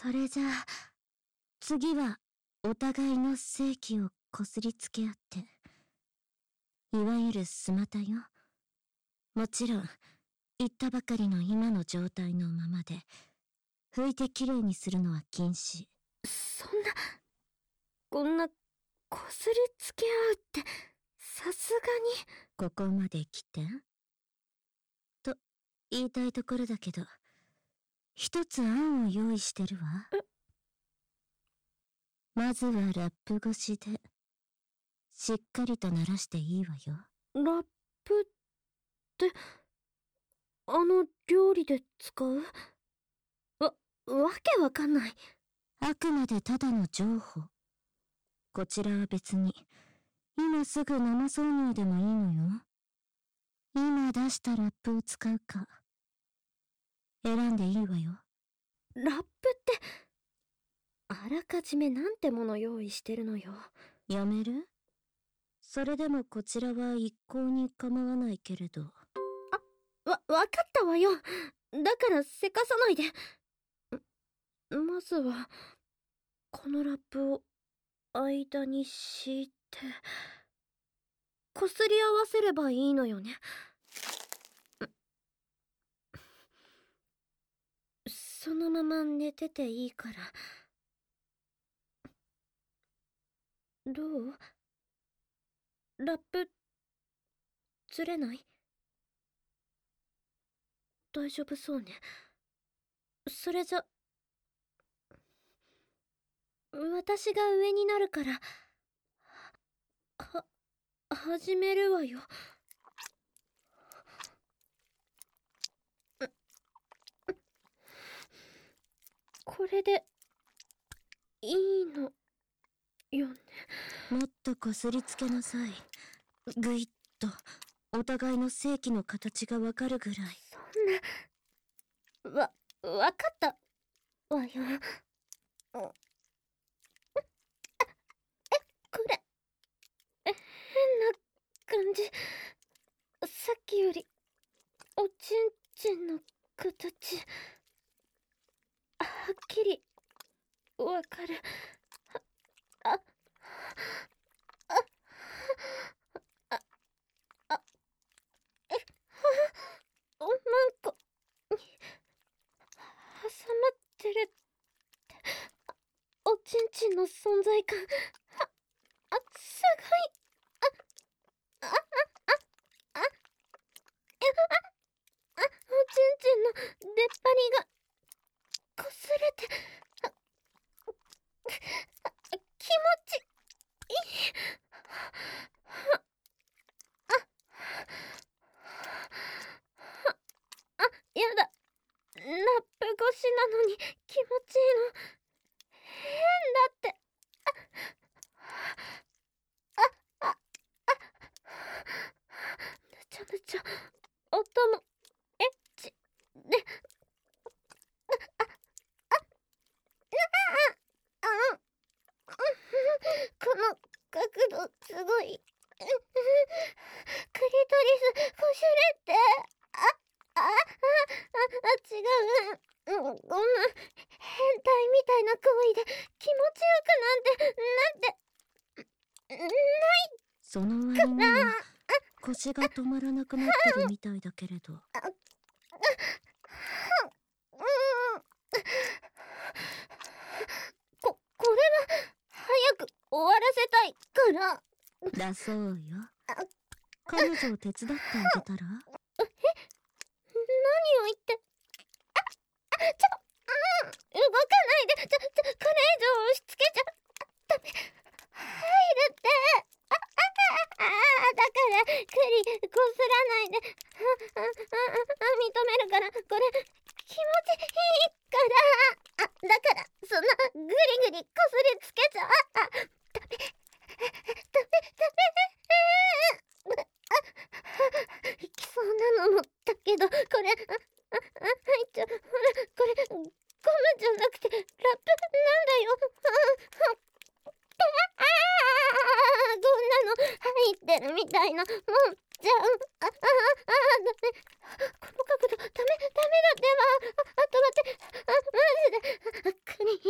それじゃあ、次はお互いの性器をこすりつけ合って、いわゆるスマタよ。もちろん、言ったばかりの今の状態のままで、拭いてきれいにするのは禁止。 こんな、こすりつけ合うって、さすがに。 ここまで来て。と、言いたいところだけど、一つ案を用意してるわ。まずはラップ越しで、しっかりと鳴らしていいわよ。 ラップって、料理で使う？わけわかんない。 あくまでただの情報。こちらは別に、今すぐ生挿入でもいいのよ。今出したラップを使うか、選んでいいわよ。 ラップって、あらかじめなんてもの用意してるのよ。 やめる？それでもこちらは一向に構わないけれど。 わかったわよ。だからせかさないで。まずは、このラップを間に敷いて、こすり合わせればいいのよね。そのまま寝てていいから。どう？ラップ、ずれない？大丈夫そうね。それじゃ、私が上になるから、始めるわよ。これで、いいの、よね。 もっとこすりつけなさい。ぐいっと、お互いの性器の形がわかるぐらい。 そんな、わかったわよ。これ、変な感じ。さっきより、おちんちんの形、はっきり、わかる。なんか、挟まってるって、おちんちんの存在感、すごい。おちんちんの出っ張りが、こすれて、気持ちいい。やだ。ラップ越しなのに気持ちいいの。変だって。めちゃめちゃ音もエッチで、この角度すごい。クリトリスこしれて、違う。こんな変態みたいな行為で気持ちよくなんてない。 その割には腰が止まらなくなってるみたいだけれど。 これは早く終わらせたいから。 だそうよ。彼女を手伝ってあげたら？ 何を言って。動かないで。これ以上押し付けちゃダメ。入るって。だからクリこすらないで。認めるから。これ気持ちいいから。だからそんなグリグリこすりつけちゃダメ。いきそうなのもだけど、これ入っちゃう。ほら、これゴムじゃなくてラップなんだよ。こんなの入ってるみたいなもんじゃん。ダメ。この角度ダメだってば。待って。マジで。クリ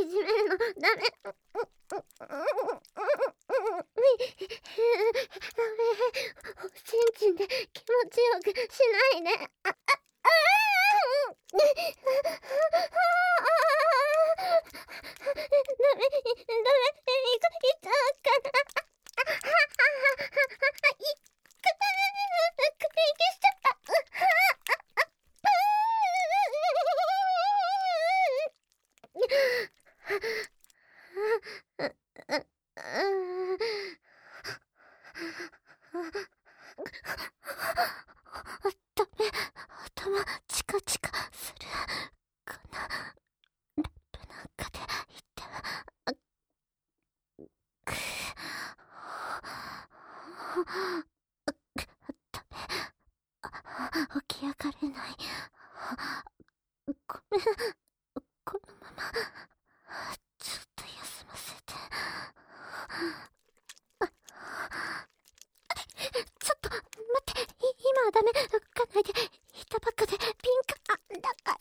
ちょっと休ませて。ちょっと待って、今はダメ。動かないで。板ばっかでピンク。だから。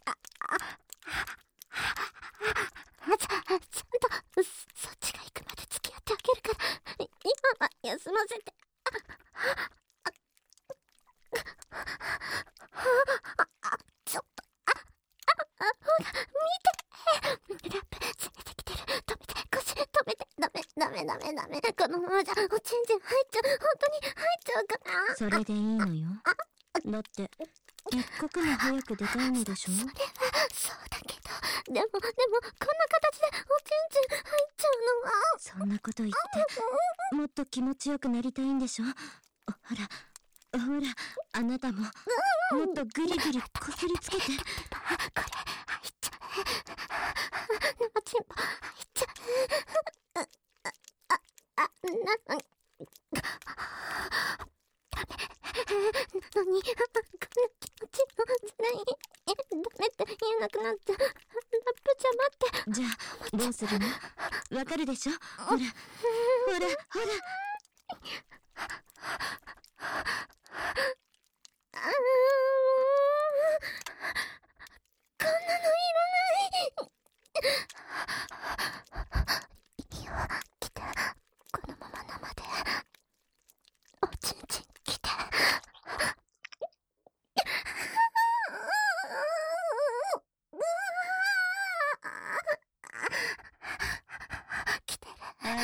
ちゃんとそっちが行くまで付き合ってあげるから、今は休ませて。ちょっと。ほら、見て。ラップ攻めてきてる。止めて、腰止めて。ダメ。このままじゃおちんちん入っちゃう。本当に入っちゃうから。 それでいいのよ。だって一刻も早く出たいのでしょ。 それはそうだけど、でもこんな形でおちんちん入っちゃうのは。 そんなこと言ってもっと気持ちよくなりたいんでしょ。ほらあなたももっとグリグリこすりつけて。 これ入っちゃう。おちんぽ入っちゃう。なのにこんな気持ちのないダメって言えなくなっちゃう。ラップちゃ待って。 じゃあどうするの？わかるでしょ。ほらこんなのいらない。息を来て、このまま生でおちんちん来て。来てる。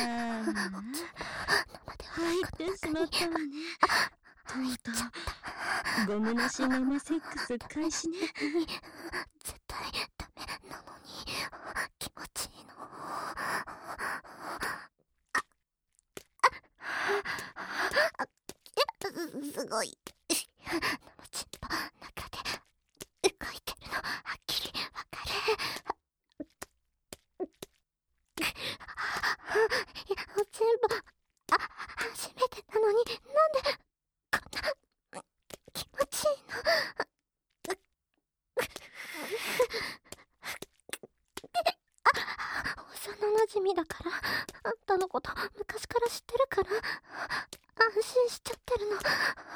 入ってしまったわね。とうとうゴムなし生セックス開始ね。 絶対ダメなのに気持ちいいの。すごい。生チンポ中で動いてるのはっきりわかる。おちんぽ初めてなのになんでこんな気持ちいいの。幼馴染だから、あんたのこと昔から知ってるから安心しちゃってるの。で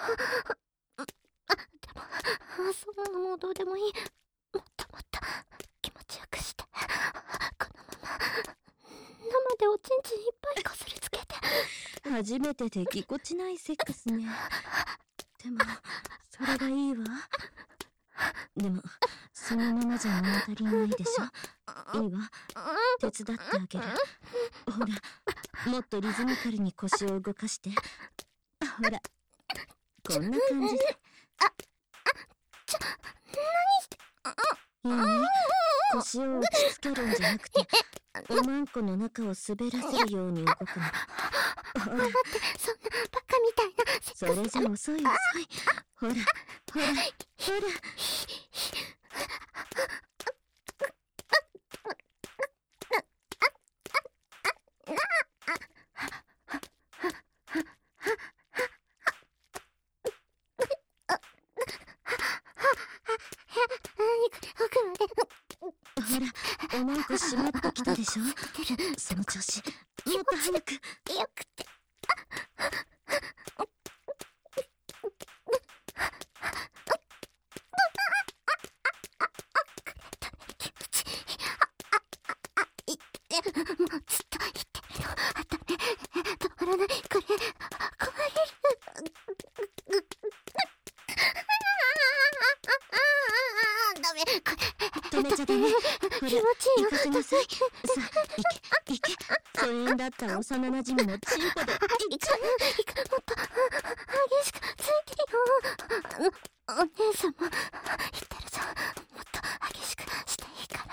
もそんなのもうどうでもいい。もっと気持ちよくして、このまま生でおちんちんいっぱいこすりつけて。 初めてでぎこちないセックスね。でもそれがいいわ。でもそのままじゃ物足りないでしょ。いいわ、手伝ってあげる。ほらもっとリズミカルに腰を動かして。ほらこんな感じで。いい？腰を打ちつけるんじゃなくて、おまんこの中を滑らせるように動くの。ほら、 待って、そんなバカみたいなそれじゃ遅い。ほらほら、おまんこしまってきたでしょ。その調子、もっと早く。 よくて。もうずっと言ってるの。ダメ。止まらない。これ、壊れる。ダメ。 止めちゃダメ。ほら、 気持ちいいよ。 行かせなさい。さあ、行け。疎遠だった幼馴染のチンポで。 もっと激しくついてよ。お姉さんも言ってるぞ。もっと激しくしていいから。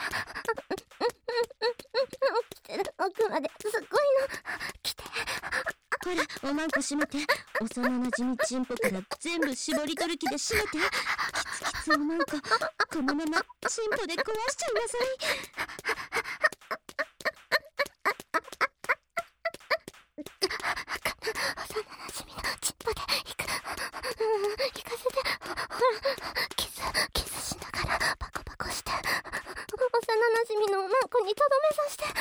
来てる。奥まですごいの。来て。 ほら、おまんこ閉めて。幼馴染チンポから全部絞り取る気で閉めて。きつおまんこ、このままチンポで壊しちゃいなさい。 幼馴染のチンポで行かせて。ほら、キスしながらパコパコして。幼馴染のおまんこにとどめさせて。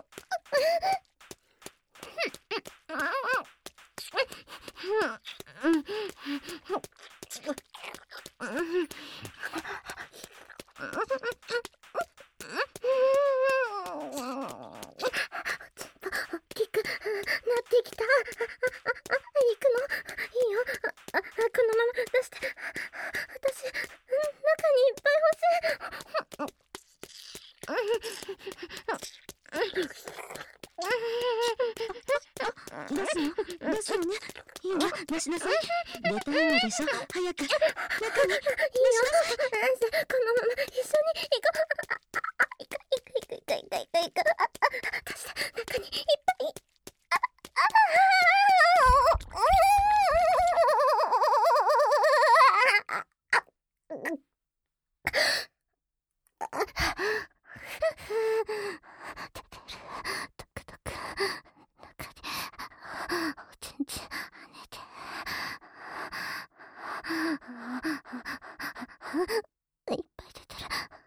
大きくなってきた。行くのいいよ。このまま出して。私、中にいっぱい欲しい。 出すの出すのね。いいわ、出しなさい。出たいのでしょ。早く中に。いいよ。 このまま一緒に行こう。行く。出して、中にいっぱい。いっぱい出てる。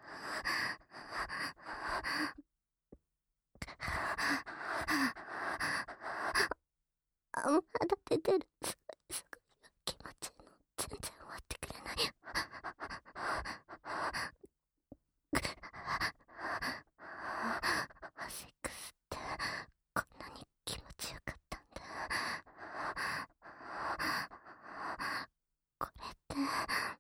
まだ出てる。すごい気持ちいいの。全然終わってくれない。セックスってこんなに気持ちよかったんだ。これって